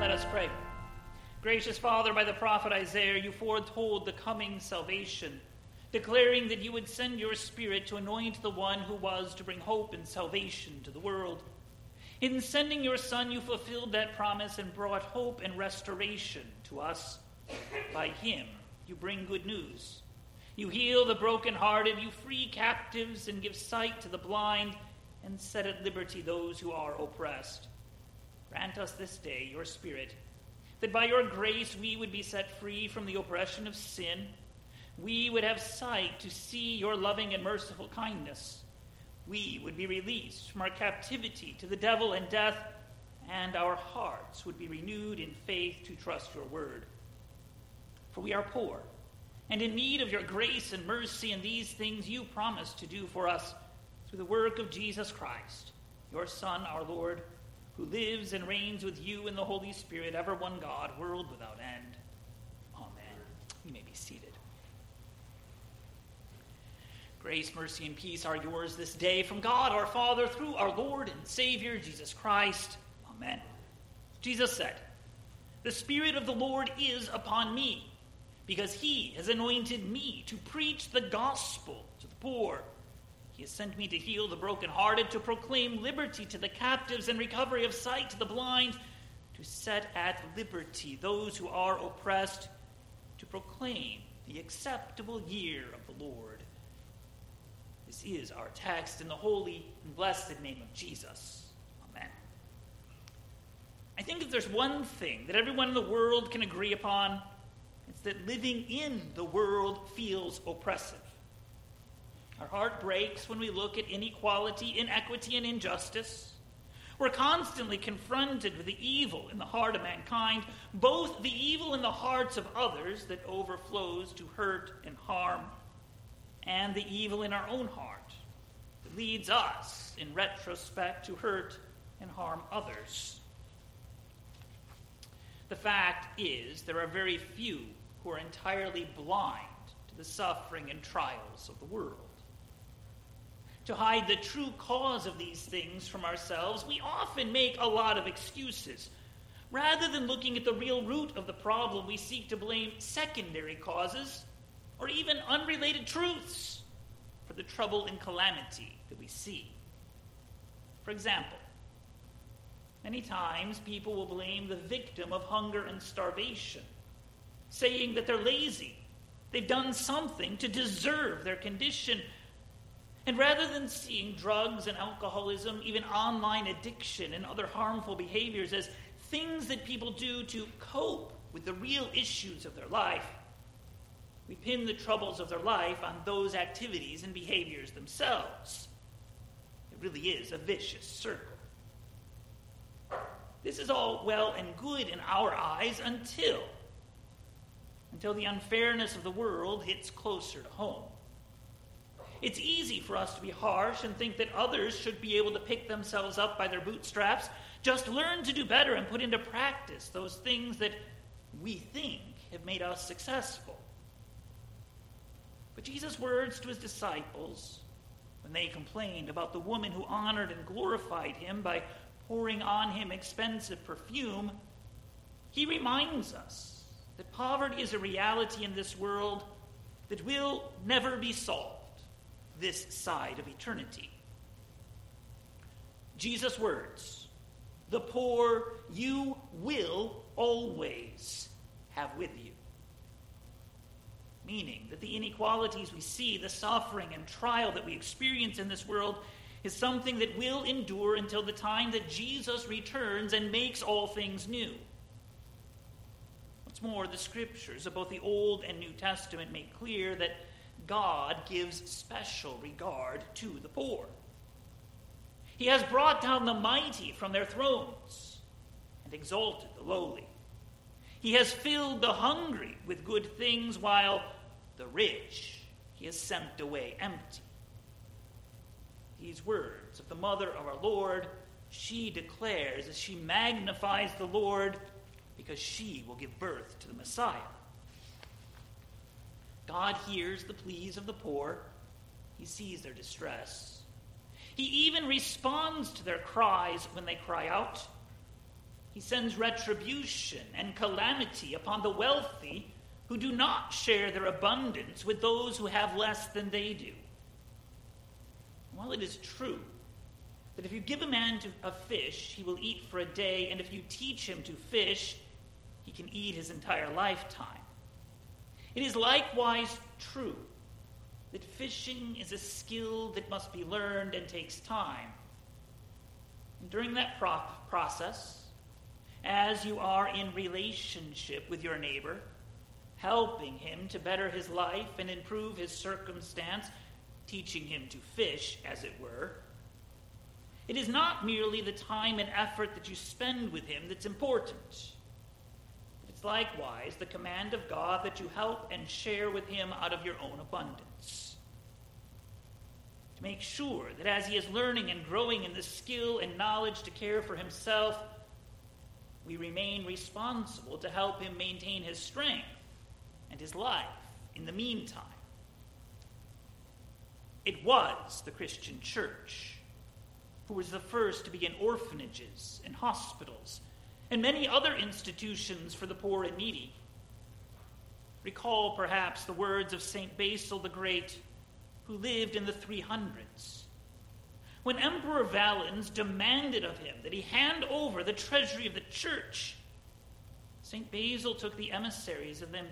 Let us pray. Gracious Father, by the prophet Isaiah, you foretold the coming salvation, declaring that you would send your Spirit to anoint the one who was to bring hope and salvation to the world. In sending your Son, you fulfilled that promise and brought hope and restoration to us. By him, you bring good news. You heal the brokenhearted, you free captives and give sight to the blind, and set at liberty those who are oppressed. Grant us this day your Spirit, that by your grace we would be set free from the oppression of sin. We would have sight to see your loving and merciful kindness. We would be released from our captivity to the devil and death, and our hearts would be renewed in faith to trust your word. For we are poor, and in need of your grace and mercy, and these things you promised to do for us through the work of Jesus Christ, your Son, our Lord, who lives and reigns with you in the Holy Spirit, ever one God, world without end. Amen. You may be seated. Grace, mercy, and peace are yours this day from God our Father through our Lord and Savior, Jesus Christ. Amen. Jesus said, "The Spirit of the Lord is upon me, because he has anointed me to preach the gospel to the poor. He has sent me to heal the brokenhearted, to proclaim liberty to the captives and recovery of sight to the blind, to set at liberty those who are oppressed, to proclaim the acceptable year of the Lord." This is our text in the holy and blessed name of Jesus. Amen. I think if there's one thing that everyone in the world can agree upon, it's that living in the world feels oppressive. Our heart breaks when we look at inequality, inequity, and injustice. We're constantly confronted with the evil in the heart of mankind, both the evil in the hearts of others that overflows to hurt and harm, and the evil in our own heart that leads us, in retrospect, to hurt and harm others. The fact is, there are very few who are entirely blind to the suffering and trials of the world. To hide the true cause of these things from ourselves, we often make a lot of excuses. Rather than looking at the real root of the problem, we seek to blame secondary causes or even unrelated truths for the trouble and calamity that we see. For example, many times people will blame the victim of hunger and starvation, saying that they're lazy, they've done something to deserve their condition. And rather than seeing drugs and alcoholism, even online addiction and other harmful behaviors as things that people do to cope with the real issues of their life, we pin the troubles of their life on those activities and behaviors themselves. It really is a vicious circle. This is all well and good in our eyes until the unfairness of the world hits closer to home. It's easy for us to be harsh and think that others should be able to pick themselves up by their bootstraps, just learn to do better and put into practice those things that we think have made us successful. But Jesus' words to his disciples, when they complained about the woman who honored and glorified him by pouring on him expensive perfume, he reminds us that poverty is a reality in this world that will never be solved this side of eternity. Jesus' words, "The poor you will always have with you." Meaning that the inequalities we see, the suffering and trial that we experience in this world is something that will endure until the time that Jesus returns and makes all things new. What's more, the scriptures of both the Old and New Testament make clear that God gives special regard to the poor. He has brought down the mighty from their thrones and exalted the lowly. He has filled the hungry with good things, while the rich he has sent away empty. These words of the mother of our Lord, she declares as she magnifies the Lord because she will give birth to the Messiah. God hears the pleas of the poor. He sees their distress. He even responds to their cries when they cry out. He sends retribution and calamity upon the wealthy who do not share their abundance with those who have less than they do. While it is true that if you give a man a fish, he will eat for a day, and if you teach him to fish, he can eat his entire lifetime, it is likewise true that fishing is a skill that must be learned and takes time. And during that process, as you are in relationship with your neighbor, helping him to better his life and improve his circumstance, teaching him to fish, as it were, it is not merely the time and effort that you spend with him that's important. It's likewise the command of God that you help and share with him out of your own abundance. To make sure that as he is learning and growing in the skill and knowledge to care for himself, we remain responsible to help him maintain his strength and his life in the meantime. It was the Christian church who was the first to begin orphanages and hospitals and many other institutions for the poor and needy. Recall perhaps the words of St. Basil the Great, who lived in the 300s. When Emperor Valens demanded of him that he hand over the treasury of the church, St. Basil took the emissaries and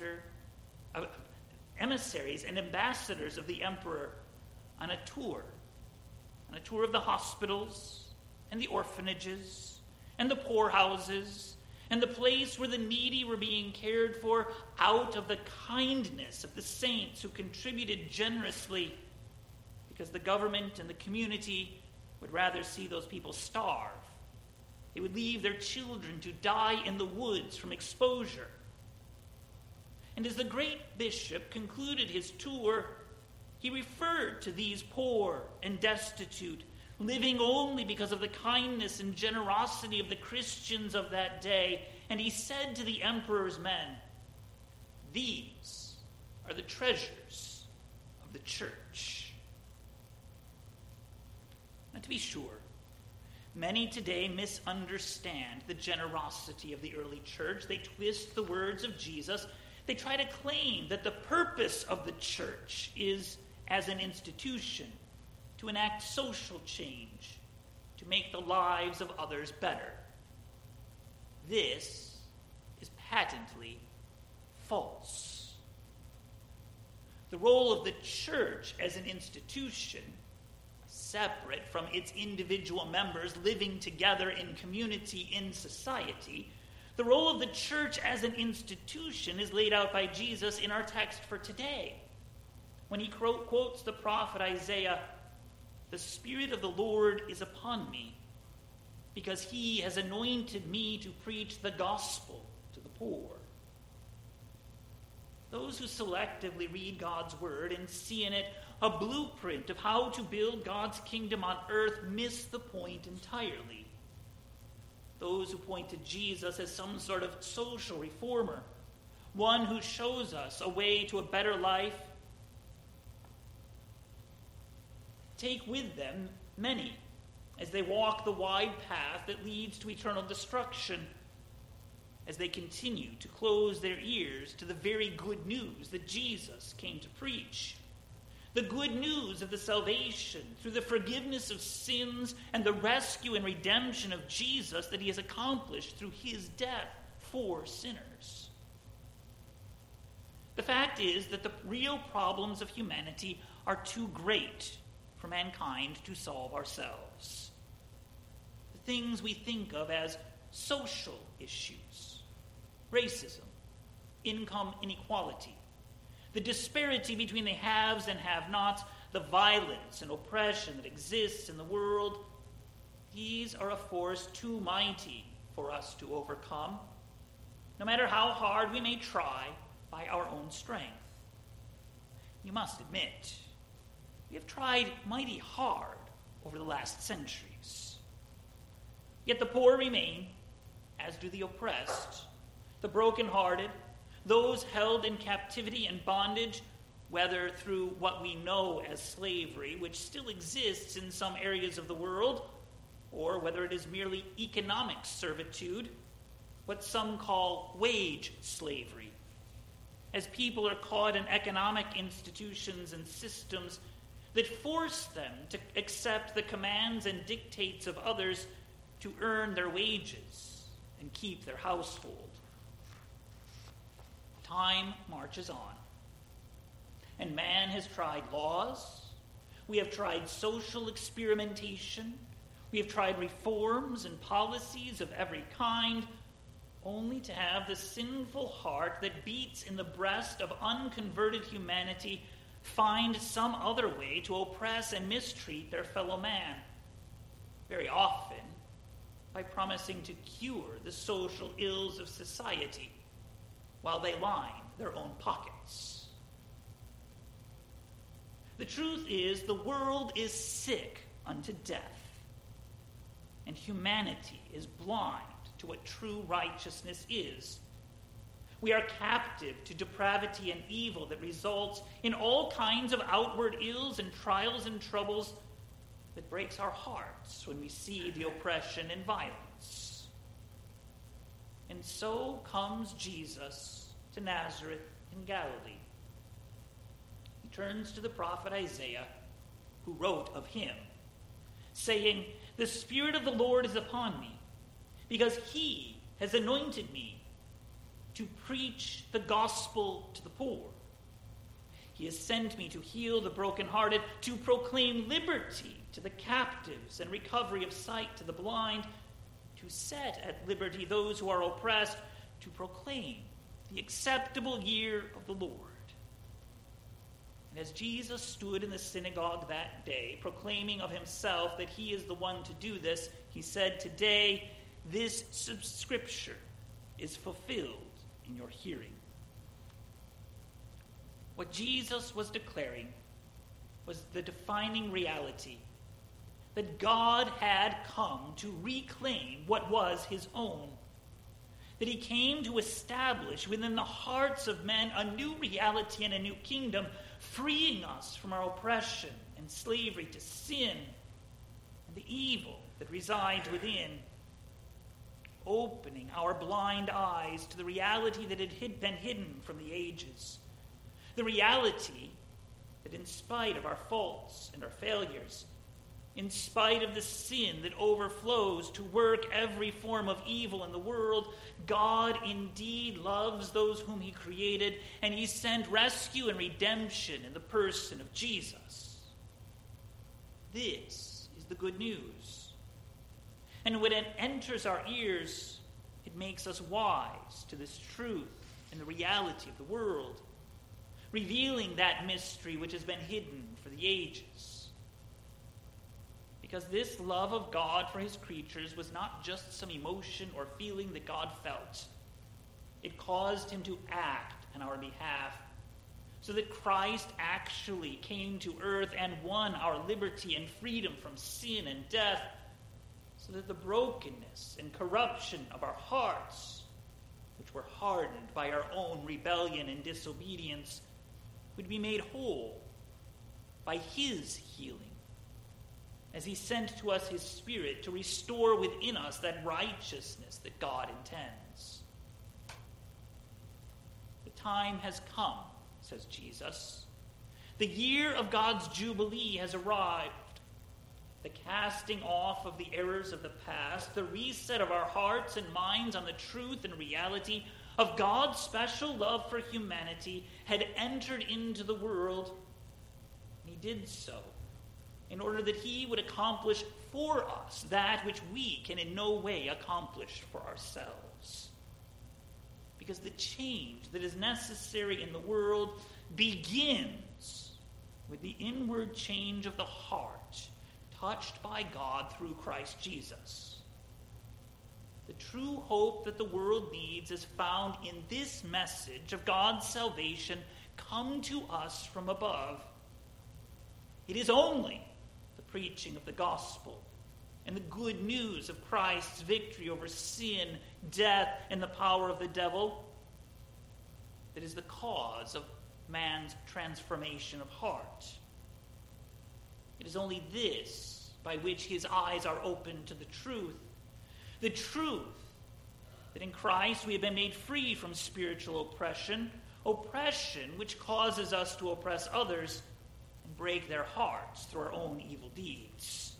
ambassadors of the emperor on a tour of the hospitals and the orphanages and the poorhouses and the place where the needy were being cared for out of the kindness of the saints who contributed generously, because the government and the community would rather see those people starve. They would leave their children to die in the woods from exposure. And as the great bishop concluded his tour, he referred to these poor and destitute, living only because of the kindness and generosity of the Christians of that day, and he said to the emperor's men, "These are the treasures of the church." Now, to be sure, many today misunderstand the generosity of the early church. They twist the words of Jesus. They try to claim that the purpose of the church is, as an institution, to enact social change, to make the lives of others better. This is patently false. The role of the church as an institution, separate from its individual members living together in community in society, the role of the church as an institution is laid out by Jesus in our text for today, when he quotes the prophet Isaiah, "The Spirit of the Lord is upon me, because he has anointed me to preach the gospel to the poor." Those who selectively read God's word and see in it a blueprint of how to build God's kingdom on earth miss the point entirely. Those who point to Jesus as some sort of social reformer, one who shows us a way to a better life, take with them many as they walk the wide path that leads to eternal destruction, as they continue to close their ears to the very good news that Jesus came to preach. The good news of the salvation through the forgiveness of sins and the rescue and redemption of Jesus that he has accomplished through his death for sinners. The fact is that the real problems of humanity are too great for mankind to solve ourselves. The things we think of as social issues, racism, income inequality, the disparity between the haves and have-nots, the violence and oppression that exists in the world, these are a force too mighty for us to overcome, no matter how hard we may try by our own strength. You must admit, we have tried mighty hard over the last centuries. Yet the poor remain, as do the oppressed, the brokenhearted, those held in captivity and bondage, whether through what we know as slavery, which still exists in some areas of the world, or whether it is merely economic servitude, what some call wage slavery, as people are caught in economic institutions and systems that force them to accept the commands and dictates of others to earn their wages and keep their household. Time marches on, and man has tried laws. We have tried social experimentation. We have tried reforms and policies of every kind, only to have the sinful heart that beats in the breast of unconverted humanity find some other way to oppress and mistreat their fellow man, very often by promising to cure the social ills of society while they line their own pockets. The truth is, the world is sick unto death, and humanity is blind to what true righteousness is. We are captive to depravity and evil that results in all kinds of outward ills and trials and troubles that breaks our hearts when we see the oppression and violence. And so comes Jesus to Nazareth in Galilee. He turns to the prophet Isaiah, who wrote of him, saying, "The Spirit of the Lord is upon me, because he has anointed me to preach the gospel to the poor. He has sent me to heal the brokenhearted, to proclaim liberty to the captives and recovery of sight to the blind, to set at liberty those who are oppressed, to proclaim the acceptable year of the Lord." And as Jesus stood in the synagogue that day, proclaiming of himself that he is the one to do this, he said, "Today this scripture is fulfilled in your hearing." What Jesus was declaring was the defining reality that God had come to reclaim what was his own, that he came to establish within the hearts of men a new reality and a new kingdom, freeing us from our oppression and slavery to sin and the evil that resides within, opening our blind eyes to the reality that had been hidden from the ages, the reality that in spite of our faults and our failures, in spite of the sin that overflows to work every form of evil in the world, God indeed loves those whom he created, and he sent rescue and redemption in the person of Jesus. This is the good news. And when it enters our ears, it makes us wise to this truth and the reality of the world, revealing that mystery which has been hidden for the ages. Because this love of God for his creatures was not just some emotion or feeling that God felt. It caused him to act on our behalf, so that Christ actually came to earth and won our liberty and freedom from sin and death, so that the brokenness and corruption of our hearts, which were hardened by our own rebellion and disobedience, would be made whole by his healing, as he sent to us his Spirit to restore within us that righteousness that God intends. The time has come, says Jesus. The year of God's Jubilee has arrived. The casting off of the errors of the past, the reset of our hearts and minds on the truth and reality of God's special love for humanity had entered into the world. And he did so in order that he would accomplish for us that which we can in no way accomplish for ourselves. Because the change that is necessary in the world begins with the inward change of the heart, touched by God through Christ Jesus. The true hope that the world needs is found in this message of God's salvation come to us from above. It is only the preaching of the gospel and the good news of Christ's victory over sin, death, and the power of the devil that is the cause of man's transformation of heart. It is only this by which his eyes are opened to the truth. The truth that in Christ we have been made free from spiritual oppression, oppression which causes us to oppress others and break their hearts through our own evil deeds.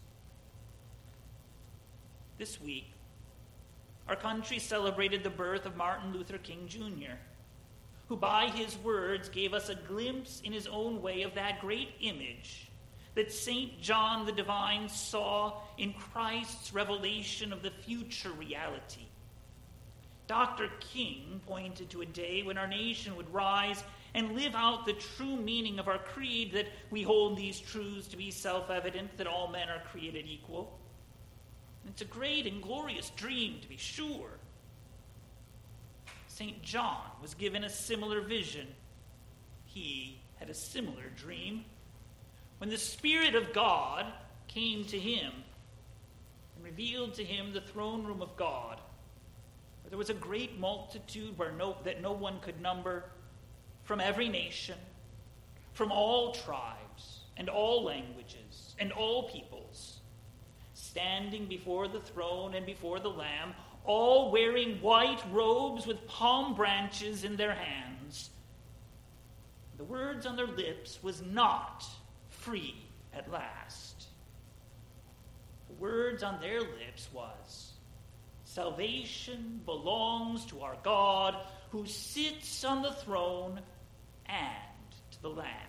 This week, our country celebrated the birth of Martin Luther King Jr., who by his words gave us a glimpse in his own way of that great image that St. John the Divine saw in Christ's revelation of the future reality. Dr. King pointed to a day when our nation would rise and live out the true meaning of our creed, that we hold these truths to be self-evident, that all men are created equal. And it's a great and glorious dream, to be sure. St. John was given a similar vision. He had a similar dream when the Spirit of God came to him and revealed to him the throne room of God, where there was a great multitude that no one could number, from every nation, from all tribes and all languages and all peoples, standing before the throne and before the Lamb, all wearing white robes with palm branches in their hands. The words on their lips was not free at last. The words on their lips was, salvation belongs to our God who sits on the throne and to the Lamb.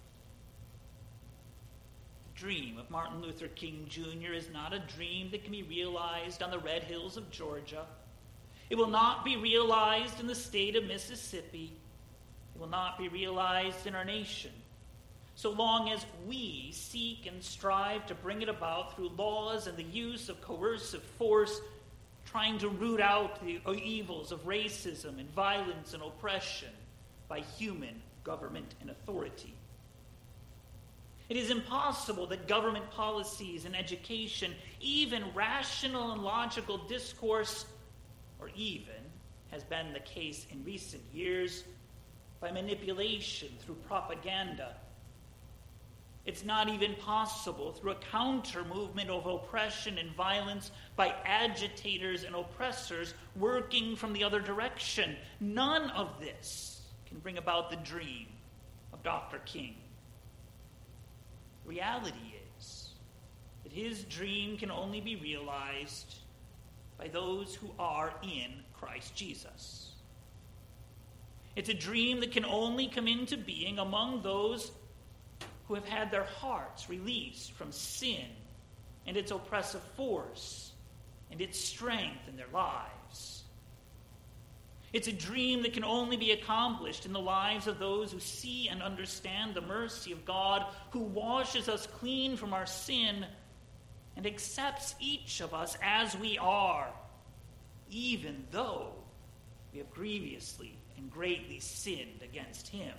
The dream of Martin Luther King Jr. is not a dream that can be realized on the red hills of Georgia. It will not be realized in the state of Mississippi. It will not be realized in our nation, so long as we seek and strive to bring it about through laws and the use of coercive force, trying to root out the evils of racism and violence and oppression by human government and authority. It is impossible that government policies and education, even rational and logical discourse, or even, has been the case in recent years, by manipulation through propaganda. It's not even possible through a counter-movement of oppression and violence by agitators and oppressors working from the other direction. None of this can bring about the dream of Dr. King. Reality is that his dream can only be realized by those who are in Christ Jesus. It's a dream that can only come into being among those who have had their hearts released from sin and its oppressive force and its strength in their lives. It's a dream that can only be accomplished in the lives of those who see and understand the mercy of God, who washes us clean from our sin and accepts each of us as we are, even though we have grievously and greatly sinned against him.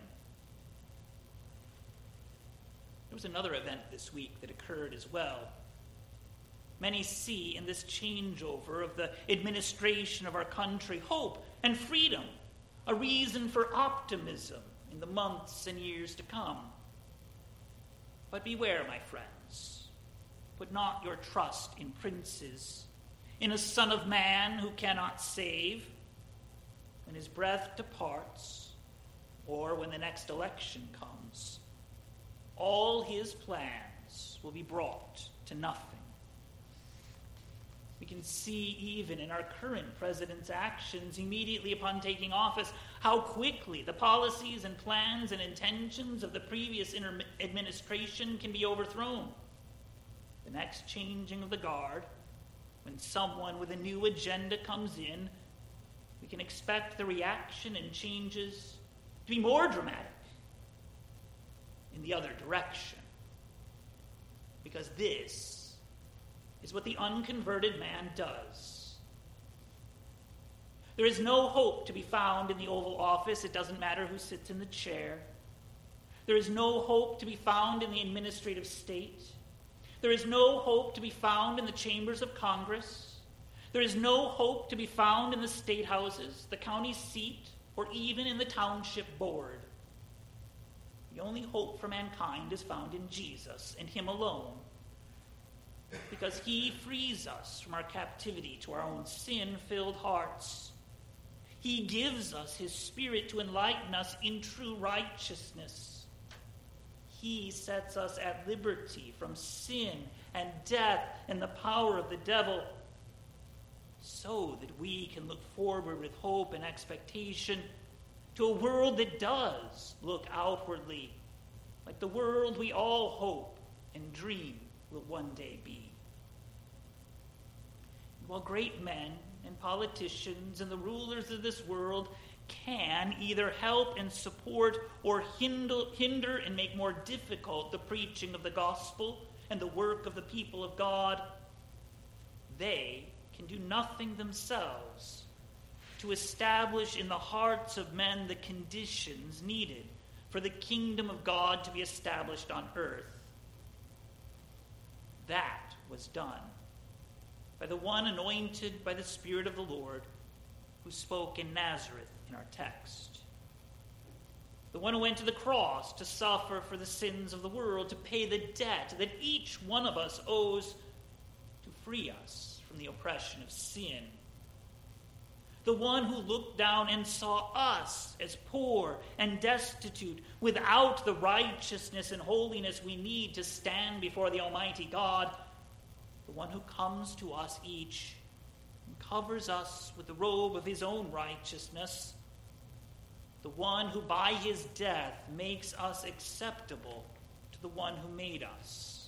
There was another event this week that occurred as well. Many see in this changeover of the administration of our country hope and freedom, a reason for optimism in the months and years to come. But beware, my friends. Put not your trust in princes, in a son of man who cannot save. When his breath departs, or when the next election comes, all his plans will be brought to nothing. We can see even in our current president's actions immediately upon taking office how quickly the policies and plans and intentions of the previous administration can be overthrown. The next changing of the guard, when someone with a new agenda comes in, we can expect the reaction and changes to be more dramatic in the other direction. Because this is what the unconverted man does. There is no hope to be found in the Oval Office. It doesn't matter who sits in the chair. There is no hope to be found in the administrative state. There is no hope to be found in the chambers of Congress. There is no hope to be found in the state houses, the county seat, or even in the township board. The only hope for mankind is found in Jesus and him alone. because he frees us from our captivity to our own sin-filled hearts. He gives us his Spirit to enlighten us in true righteousness. He sets us at liberty from sin and death and the power of the devil, so that we can look forward with hope and expectation to a world that does look outwardly like the world we all hope and dream will one day be. While great men and politicians and the rulers of this world can either help and support or hinder and make more difficult the preaching of the gospel and the work of the people of God, they can do nothing themselves to establish in the hearts of men the conditions needed for the kingdom of God to be established on earth. That was done by the one anointed by the Spirit of the Lord, who spoke in Nazareth in our text. The one who went to the cross to suffer for the sins of the world, to pay the debt that each one of us owes, to free us from the oppression of sin. The one who looked down and saw us as poor and destitute, without the righteousness and holiness we need to stand before the Almighty God. The one who comes to us each and covers us with the robe of his own righteousness. The one who by his death makes us acceptable to the one who made us.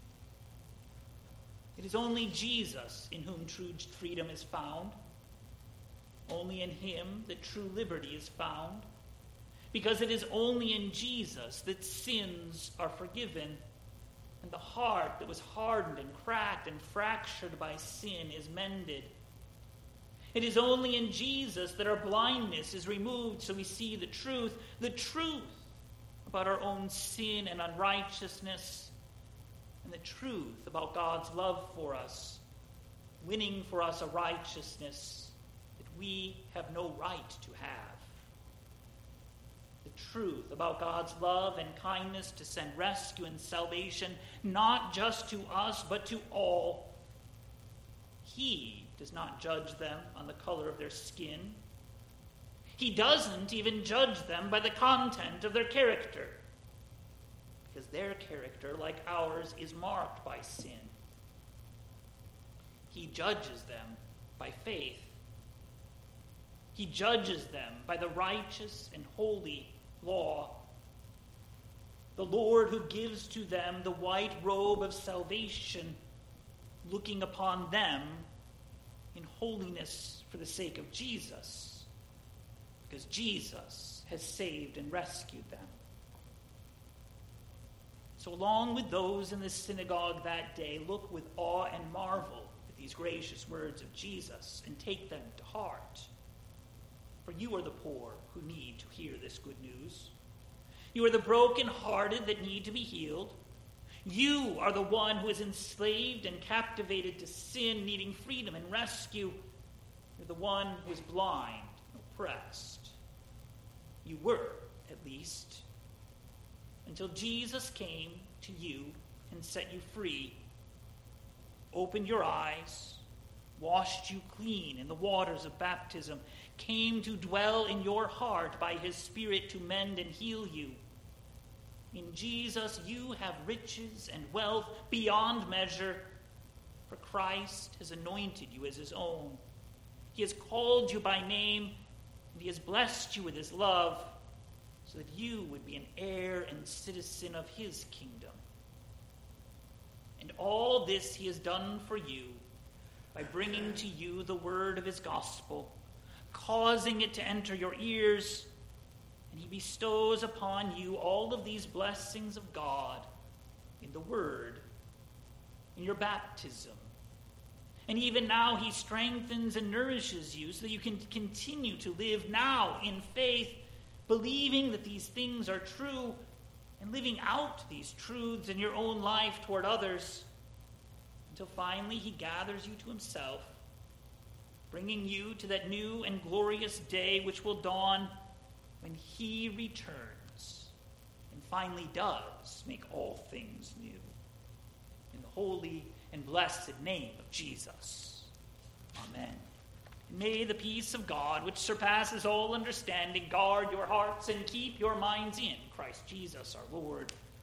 It is only Jesus in whom true freedom is found. Only in him that true liberty is found. Because it is only in Jesus that sins are forgiven, and the heart that was hardened and cracked and fractured by sin is mended. It is only in Jesus that our blindness is removed so we see the truth about our own sin and unrighteousness, and the truth about God's love for us, winning for us a righteousness that we have no right to have. The truth about God's love and kindness to send rescue and salvation, not just to us, but to all. He does not judge them on the color of their skin. He doesn't even judge them by the content of their character, because their character, like ours, is marked by sin. He judges them by faith. He judges them by the righteous and holy law. The Lord who gives to them the white robe of salvation, looking upon them in holiness for the sake of Jesus, because Jesus has saved and rescued them. So along with those in the synagogue that day, look with awe and marvel at these gracious words of Jesus and take them to heart. For you are the poor who need to hear this good news. You are the brokenhearted that need to be healed. You are the one who is enslaved and captivated to sin, needing freedom and rescue. You're the one who is blind and oppressed. You were, at least, until Jesus came to you and set you free, opened your eyes, washed you clean in the waters of baptism, came to dwell in your heart by his Spirit to mend and heal you. In Jesus you have riches and wealth beyond measure, for Christ has anointed you as his own. He has called you by name, and he has blessed you with his love, so that you would be an heir and citizen of his kingdom. And all this he has done for you by bringing to you the word of his gospel, causing it to enter your ears, and he bestows upon you all of these blessings of God in the word, in your baptism. And even now he strengthens and nourishes you so that you can continue to live now in faith, believing that these things are true and living out these truths in your own life toward others, until finally he gathers you to himself, bringing you to that new and glorious day which will dawn when he returns and finally does make all things new. In the holy and blessed name of Jesus. Amen. May the peace of God, which surpasses all understanding, guard your hearts and keep your minds in Christ Jesus our Lord.